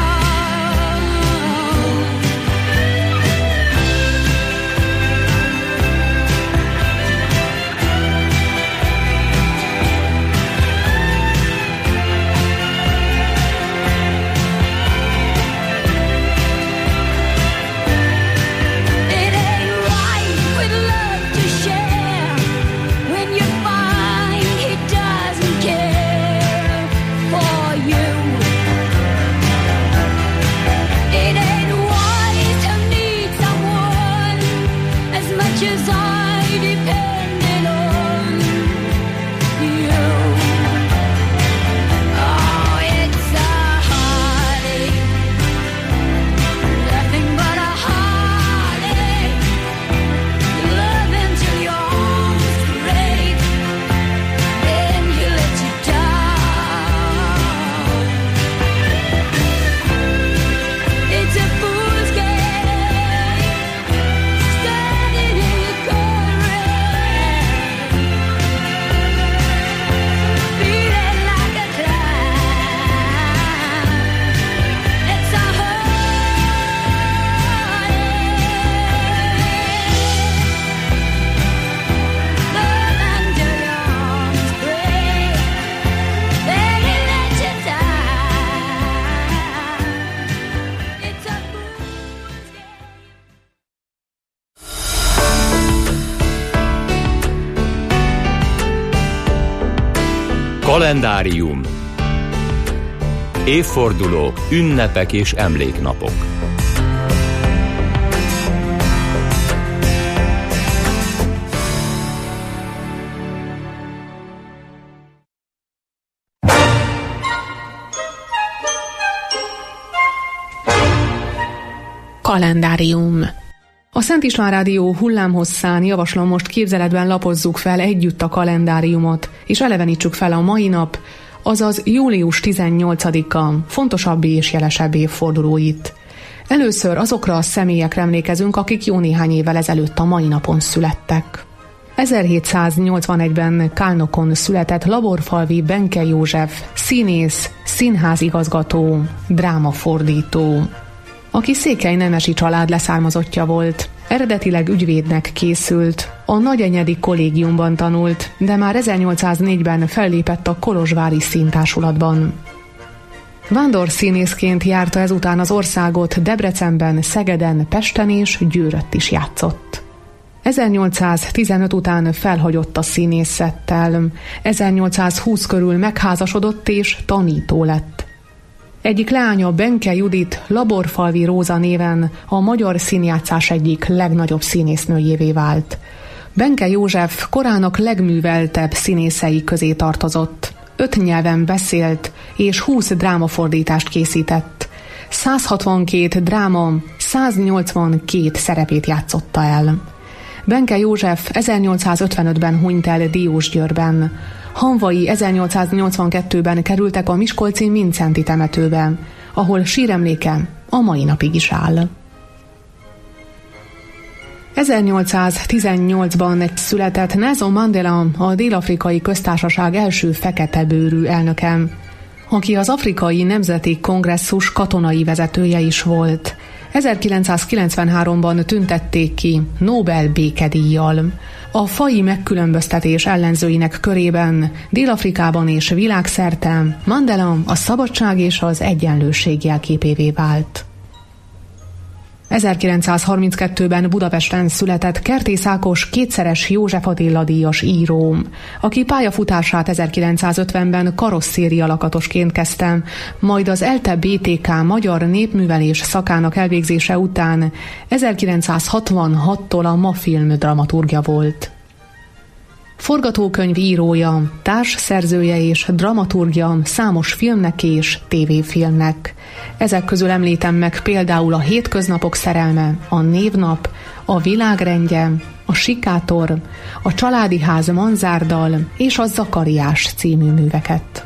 Kalendárium. Évfordulók, ünnepek és emléknapok. Kalendárium. A Szent István Rádió hullámhosszán javaslom, most képzeletben lapozzuk fel együtt a kalendáriumot, és elevenítsük fel a mai nap, azaz július 18-a fontosabbi és jelesebb évfordulóit. Először azokra a személyekre emlékezünk, akik jó néhány évvel ezelőtt a mai napon születtek. 1781-ben Kálnokon született laborfalvi Benke József, színész, színházigazgató, drámafordító, aki székely nemesi család leszármazottja volt. Eredetileg ügyvédnek készült, a Nagyenyedi Kollégiumban tanult, de már 1804-ben fellépett a kolozsvári színtársulatban. Vándorszínészként járta ezután az országot, Debrecenben, Szegeden, Pesten és Győrött is játszott. 1815 után felhagyott a színészettel, 1820 körül megházasodott és tanító lett. Egyik leánya, Benke Judit, Laborfalvi Róza néven a magyar színjátszás egyik legnagyobb színésznőjévé vált. Benke József korának legműveltebb színészei közé tartozott. 5 nyelven beszélt és 20 drámafordítást készített. 162 dráma, 182 szerepét játszotta el. Benke József 1855-ben hunyt el Diósgyőrben. Hamvai 1882-ben kerültek a miskolci Mindszenty temetőbe, ahol síremléke a mai napig is áll. 1818-ban született Nelson Mandela, a Dél-Afrikai Köztársaság első feketebőrű elnöke, aki az Afrikai Nemzeti Kongresszus katonai vezetője is volt. 1993-ban tüntették ki Nobel békedíjjal. A faji megkülönböztetés ellenzőinek körében, Dél-Afrikában és világszerte Mandela a szabadság és az egyenlőség jelképévé vált. 1932-ben Budapesten született Kertész Ákos, kétszeres József Attila díjas író, aki pályafutását 1950-ben karosszéria lakatosként kezdte, majd az ELTE BTK magyar népművelés szakának elvégzése után 1966-tól a Mafilm dramaturgja volt. Forgatókönyvírója, társszerzője és dramaturgja számos filmnek és tévéfilmnek. Ezek közül említem meg például a Hétköznapok szerelme, a Névnap, a Világrendje, a Sikátor, a Családi ház Manzárdal és a Zakariás című műveket.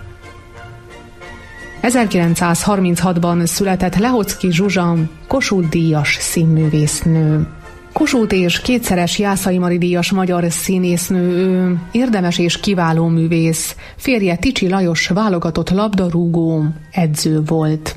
1936-ban született Lehocki Zsuzsa, Kossuth-díjas színművésznő. Kossuth és kétszeres Jászai Mari díjas magyar színésznő, ő érdemes és kiváló művész, férje Ticsi Lajos válogatott labdarúgó, edző volt.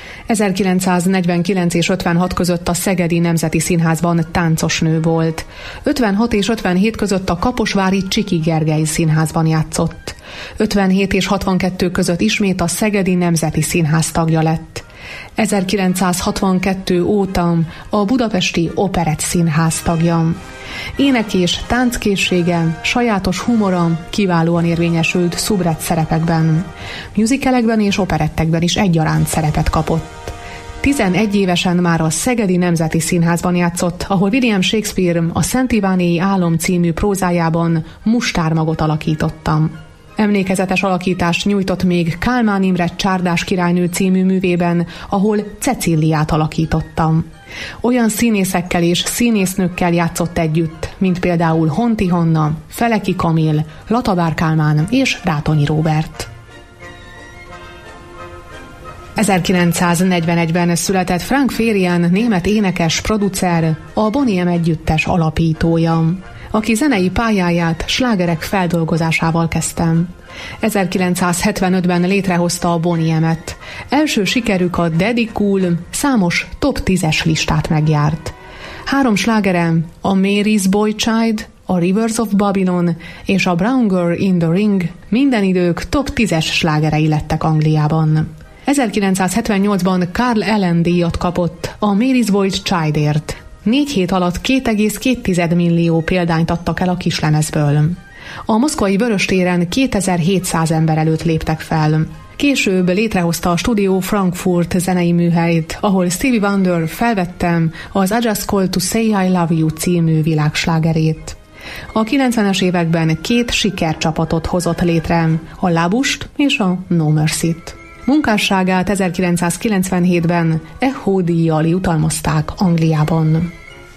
1949 és 56 között a Szegedi Nemzeti Színházban táncosnő volt. 56 és 57 között a kaposvári Csiki Gergely Színházban játszott. 57 és 62 között ismét a Szegedi Nemzeti Színház tagja lett. 1962 óta a Budapesti Operett Színház tagja. Ének és tánckészsége, sajátos humora kiválóan érvényesült szubrett szerepekben. Musicalekben és operettekben is egyaránt szerepet kapott. 11 évesen már a Szegedi Nemzeti Színházban játszott, ahol William Shakespeare a Szent Ivánéi Álom című prózájában mustármagot alakítottam. Emlékezetes alakítást nyújtott még Kálmán Imre Csárdás királynő című művében, ahol Cecíliát alakítottam. Olyan színészekkel és színésznőkkel játszott együtt, mint például Honti Hanna, Feleki Kamil, Latabár Kálmán és Rátonyi Róbert. 1941-ben született Frank Farian, német énekes, producer, a Boney M együttes alapítója, aki zenei pályáját slágerek feldolgozásával kezdte. 1975-ben létrehozta a Boney M-et. Első sikerük a Daddy Cool számos top 10-es listát megjárt. 3 slágere, a Mary's Boy Child, a Rivers of Babylon és a Brown Girl in the Ring minden idők top 10-es slágerei lettek Angliában. 1978-ban Carl Allen díjat kapott a Mary's Boy Childért. 4 hét alatt 2,2 millió példányt adtak el a kislemezből. A moszkvai Vöröstéren 2700 ember előtt léptek fel. Később létrehozta a Studio Frankfurt zenei műhelyt, ahol Stevie Wonder felvettem az I Just Called to Say I Love You című világslágerét. A 90-es években 2 sikercsapatot hozott létre, a Labust és a No Mercy-t. Munkásságát 1997-ben Echo díjjal jutalmazták Angliában.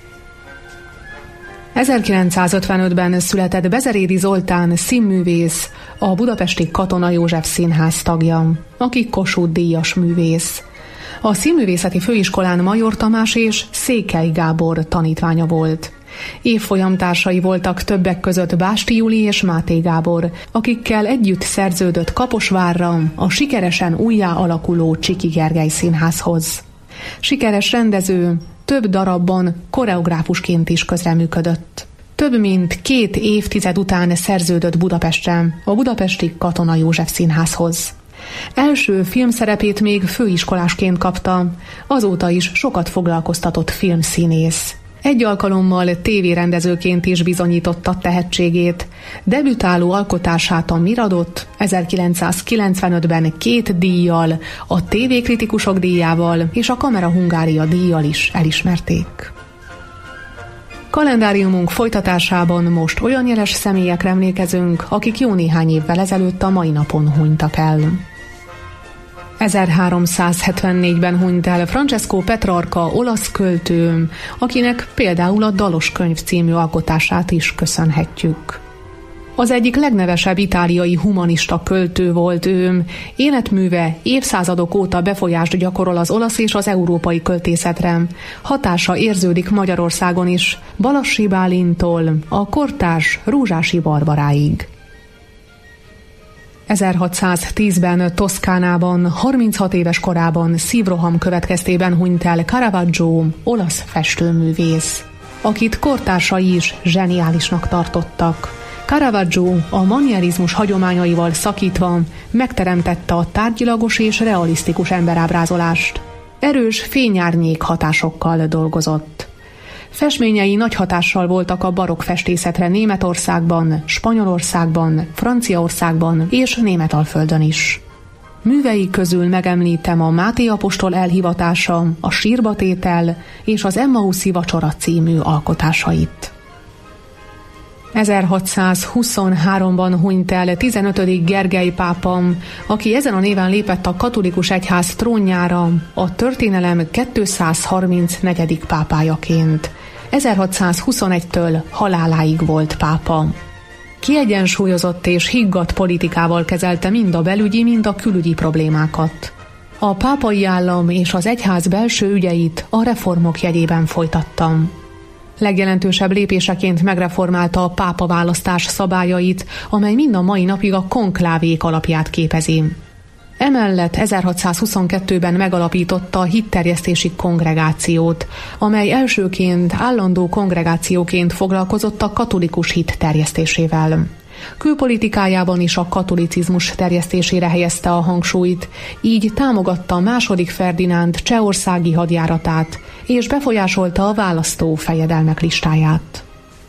1955-ben született Bezerédi Zoltán színművész, a budapesti Katona József Színház tagja, aki Kossuth díjas művész. A Színművészeti Főiskolán Major Tamás és Székely Gábor tanítványa volt. Évfolyamtársai voltak többek között Básti Juli és Máté Gábor, akikkel együtt szerződött Kaposvárra a sikeresen újjá alakuló Csiki Gergely Színházhoz. Sikeres rendező, több darabban koreográfusként is közreműködött. Több mint 2 évtized után szerződött Budapesten, a budapesti Katona József Színházhoz. Első filmszerepét még főiskolásként kapta, azóta is sokat foglalkoztatott filmszínész. Egy alkalommal tévérendezőként is bizonyította tehetségét. Debütáló alkotását, a Miradot 1995-ben 2 díjjal, a TV-kritikusok díjával és a Kamera Hungária díjjal is elismerték. Kalendáriumunk folytatásában most olyan jeles személyekre emlékezünk, akik jó néhány évvel ezelőtt a mai napon hunytak el. 1374-ben hunyt el Francesco Petrarca, olasz költő, akinek például a Dalos könyv című alkotását is köszönhetjük. Az egyik legnevesebb itáliai humanista költő volt ő, életműve évszázadok óta befolyást gyakorol az olasz és az európai költészetre. Hatása érződik Magyarországon is, Balassi Bálintól a kortárs Rózsási Barbaráig. 1610-ben Toszkánában, 36 éves korában szívroham következtében hunyt el Caravaggio, olasz festőművész, akit kortársai is zseniálisnak tartottak. Caravaggio a manierizmus hagyományaival szakítva megteremtette a tárgyilagos és realisztikus emberábrázolást. Erős fényárnyék hatásokkal dolgozott. Festményei nagy hatással voltak a barokk festészetre Németországban, Spanyolországban, Franciaországban és Németalföldön is. Művei közül megemlítem a Máté apostol elhivatása, a Sírbatétel és az Emmauszi vacsora című alkotásait. 1623-ban hunyt el 15. Gergely pápa, aki ezen a néven lépett a katolikus egyház trónjára a történelem 234. pápájaként. 1621-től haláláig volt pápa. Kiegyensúlyozott és higgadt politikával kezelte mind a belügyi, mind a külügyi problémákat. A pápai állam és az egyház belső ügyeit a reformok jegyében folytatta. Legjelentősebb lépéseként megreformálta a pápaválasztás szabályait, amely mind a mai napig a konklávék alapját képezi. Emellett 1622-ben megalapította a hitterjesztési kongregációt, amely elsőként állandó kongregációként foglalkozott a katolikus hit terjesztésével. Külpolitikájában is a katolicizmus terjesztésére helyezte a hangsúlyt, így támogatta második Ferdinánd csehországi hadjáratát, és befolyásolta a választó fejedelmek listáját.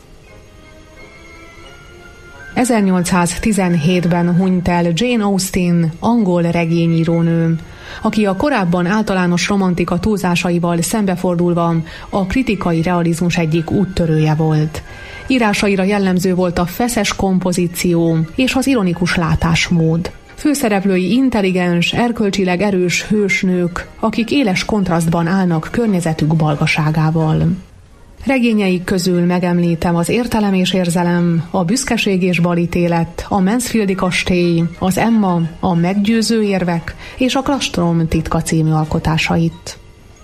1817-ben hunyt el Jane Austen, angol regényírónő, aki a korábban általános romantika túlzásaival szembefordulva a kritikai realizmus egyik úttörője volt. Írásaira jellemző volt a feszes kompozíció és az ironikus látásmód. Főszereplői intelligens, erkölcsileg erős hősnők, akik éles kontrasztban állnak környezetük balgaságával. Regényeik közül megemlítem az Értelem és érzelem, a Büszkeség és balítélet, a Mansfieldi kastély, az Emma, a Meggyőző érvek és a Klastrom titka című alkotásait.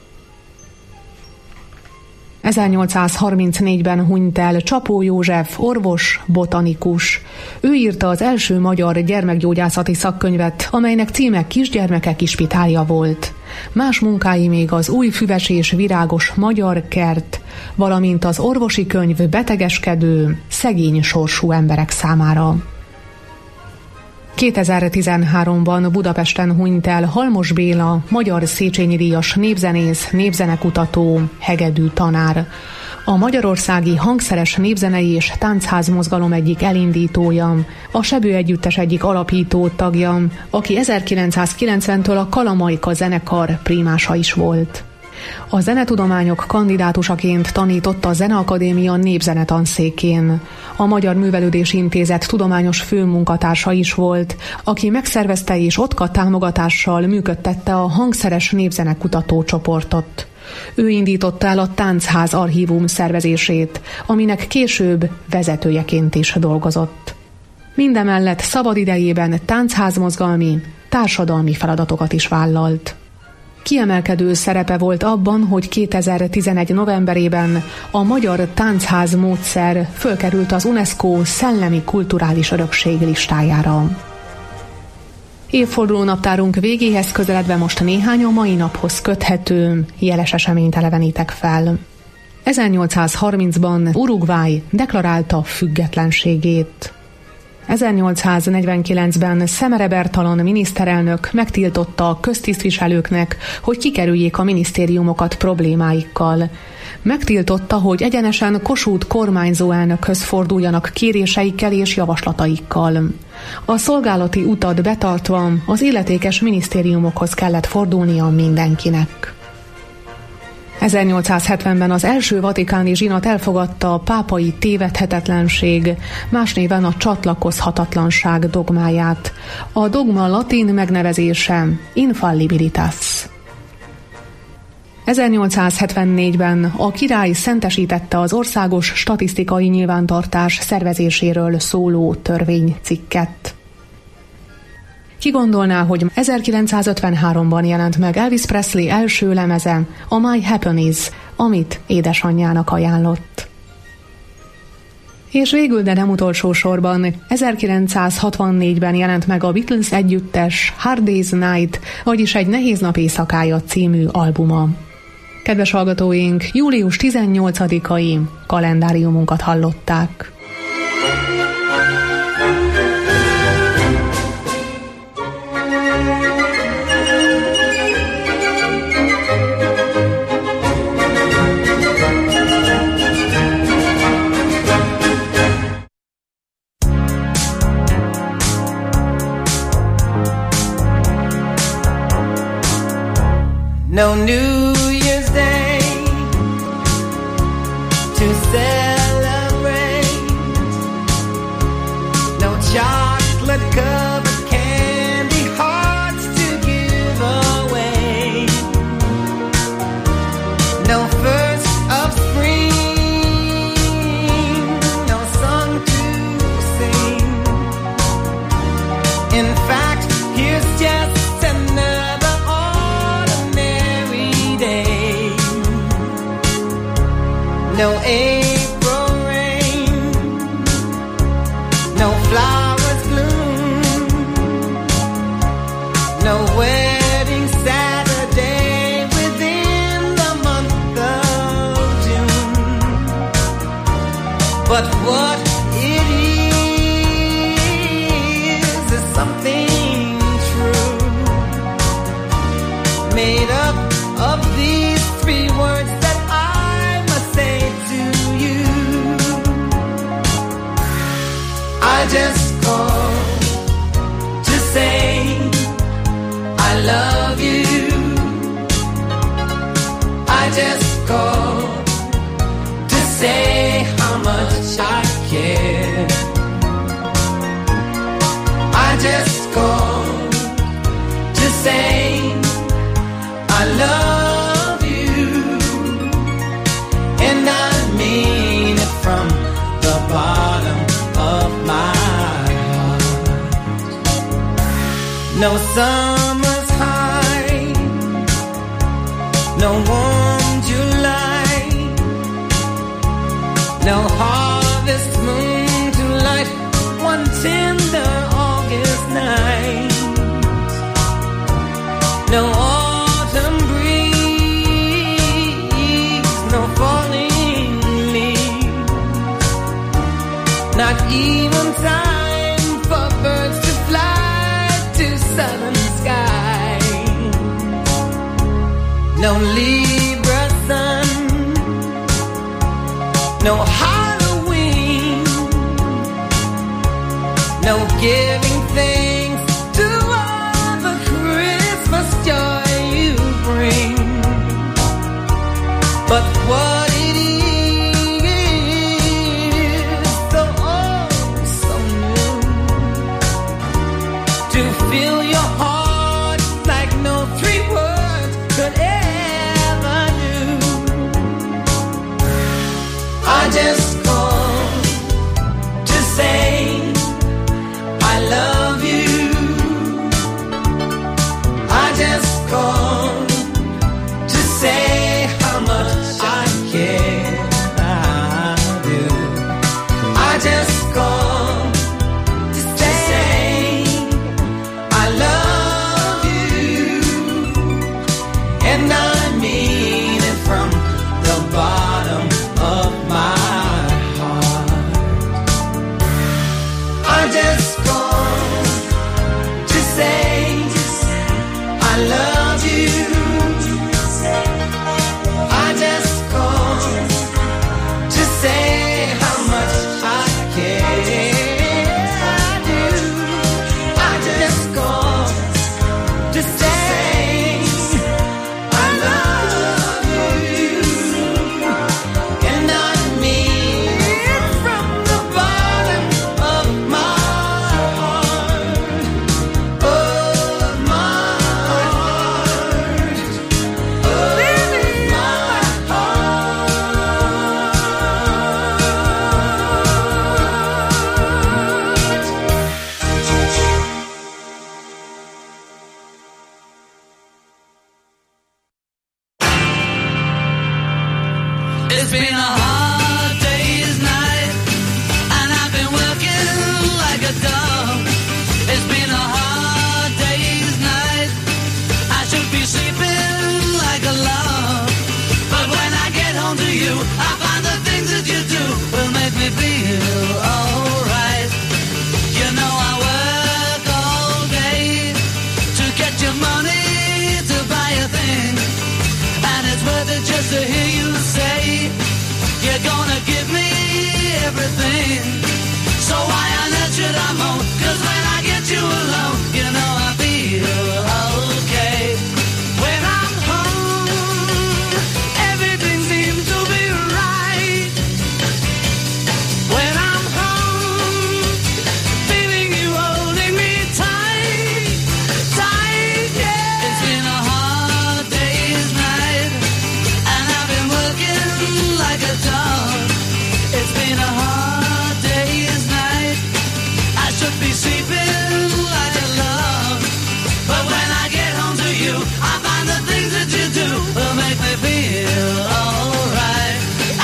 1834-ben hunyt el Csapó József, orvos, botanikus. Ő írta az első magyar gyermekgyógyászati szakkönyvet, amelynek címe Kisgyermekek ispitálja volt. Más munkái még az Új füves és virágos magyar kert, valamint az orvosi könyv Betegeskedő, szegény sorsú emberek számára. 2013-ban Budapesten hunyt el Halmos Béla, magyar Széchenyi díjas népzenész, népzenekutató, hegedű tanár. A magyarországi hangszeres népzenei és táncház mozgalom egyik elindítója, a Sebő Együttes egyik alapító tagja, aki 1990-től a Kalamajka zenekar primása is volt. A zenetudományok kandidátusaként tanított a Zeneakadémia népzenetanszékén. A Magyar Művelődési Intézet tudományos főmunkatársa is volt, aki megszervezte és OTKA támogatással működtette a hangszeres népzenekutató csoportot. Ő indította el a Táncház archívum szervezését, aminek később vezetőjeként is dolgozott. Mindemellett szabadidejében táncházmozgalmi, társadalmi feladatokat is vállalt. Kiemelkedő szerepe volt abban, hogy 2011. novemberében a magyar táncház módszer fölkerült az UNESCO szellemi kulturális örökség listájára. Évfordulónaptárunk végéhez közeledve most néhány a mai naphoz köthető jeles eseményt elevenítek fel. 1830-ban Uruguay deklarálta függetlenségét. 1849-ben Szemere Bertalan miniszterelnök megtiltotta a köztisztviselőknek, hogy kikerüljék a minisztériumokat problémáikkal. Megtiltotta, hogy egyenesen Kossuth kormányzó elnökhöz forduljanak kéréseikkel és javaslataikkal. A szolgálati utat betartva az illetékes minisztériumokhoz kellett fordulnia mindenkinek. 1870-ben az első vatikáni zsinat elfogadta a pápai tévedhetetlenség, más néven a csatlakozhatatlanság dogmáját. A dogma latin megnevezése infallibilitas. 1874-ben a király szentesítette az országos statisztikai nyilvántartás szervezéséről szóló törvénycikket. Ki gondolná, hogy 1953-ban jelent meg Elvis Presley első lemeze, a My Happiness, amit édesanyjának ajánlott. És végül, de nem utolsó sorban, 1964-ben jelent meg a Beatles együttes Hard Day's Night, vagyis Egy nehéz nap éjszakája című albuma. Kedves hallgatóink, július 18-ai kalendáriumunkat hallották. No New Year's Day to celebrate, no chocolate covered candy hearts to give away, no first of spring, no song to sing. In fact, here's just another no April rain, no flowers bloom, no wedding Saturday within the month of June. But what it is something true, made up of these three words that I must say to you. I just called to say I love you. I just called to say how much I care. I just called to say I love you, and I mean it from the bottom of my heart. No summer's high, no warm July, no harvest moon to light one tender August night, no autumn breeze, no falling leaves, not even time for birds to fly to southern skies, no Libra sun, no Halloween, no giving thanks to all the Christmas joy you bring. But what it is, so old, so new, to fill your heart like no three words could ever do. I just called to say I love you. I just called to say how much I care. I do. I just called to say I love you, and I mean it from the bottom of my heart. I just called to say I love you. I just called to say how much I care. I do. I just called to say I love you, and I mean it from the bottom of my heart, of my heart, of my It's been a hard day's night, and I've been working like a dog. It's been a hard day's night. I should be sleeping like a log, but when I get home to you, I find the things that you do will make me feel alright. You know I work all day to get your money to buy a thing, and it's worth it just to hear you say you're gonna give me everything. So why on earth should I moan? 'Cause when I get you alone, you know I feel okay. When I'm home, everything seems to be right. When I'm home, feeling you holding me tight, tight, yeah. It's been a hard day's night, and I've been working like a dog. It's been a hard day's night. I should be sleeping like a log, but when I get home to you, I find the things that you do will make me feel alright.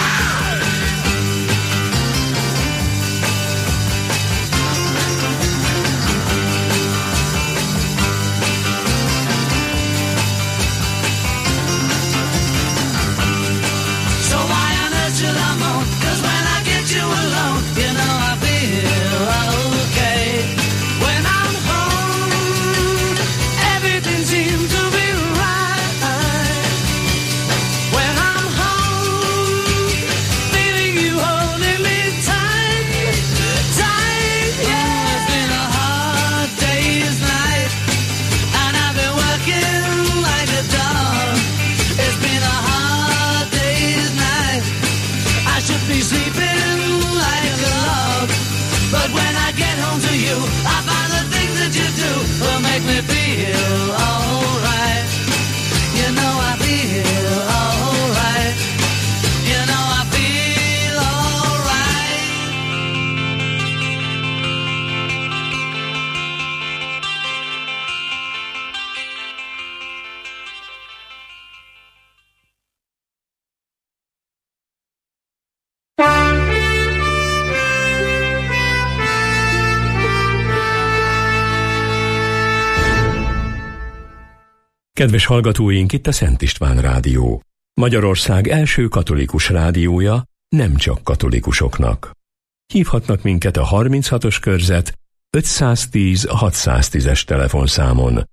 So why on earth should I moan? 'Cause when I get you alone, you know I feel okay. When I'm home, everything seems to be right. When I'm home, feeling you holding me tight, tight, yeah. It's been a hard day's night, and I've been working like a dog. It's been a hard day's night. I should be sleeping like a log, but when I get home to you, I find the things that you do will make me feel alright. You know I feel alright. You know I feel alright. Kedves hallgatóink, itt a Szent István Rádió. Magyarország első katolikus rádiója, nem csak katolikusoknak. Hívhatnak minket a 36-os körzet 510 610-es telefonszámon.